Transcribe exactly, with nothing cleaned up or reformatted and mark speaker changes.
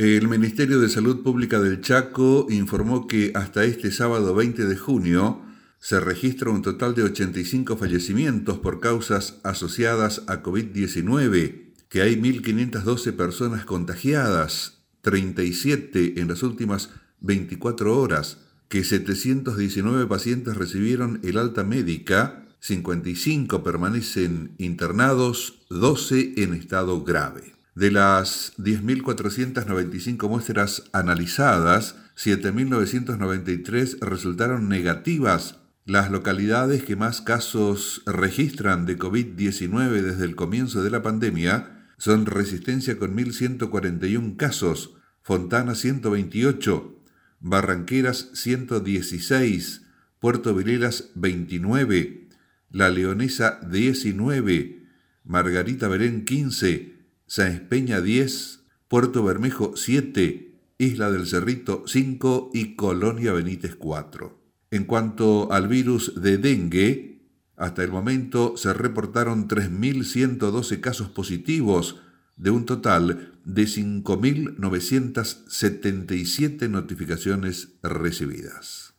Speaker 1: El Ministerio de Salud Pública del Chaco informó que hasta este sábado veinte de junio se registra un total de ochenta y cinco fallecimientos por causas asociadas a covid diecinueve, que hay mil quinientas doce personas contagiadas, treinta y siete en las últimas veinticuatro horas, que setecientos diecinueve pacientes recibieron el alta médica, cincuenta y cinco permanecen internados, doce en estado grave. De las diez mil cuatrocientas noventa y cinco muestras analizadas, siete mil novecientas noventa y tres resultaron negativas. Las localidades que más casos registran de covid diecinueve desde el comienzo de la pandemia son Resistencia con mil ciento cuarenta y uno casos, Fontana ciento veintiocho, Barranqueras ciento dieciséis, Puerto Vilelas veintinueve, La Leonesa diecinueve, Margarita Belén quince, Sáenz Peña diez, Puerto Bermejo siete, Isla del Cerrito cinco y Colonia Benítez cuatro. En cuanto al virus de dengue, hasta el momento se reportaron tres mil ciento doce casos positivos, de un total de cinco mil novecientas setenta y siete notificaciones recibidas.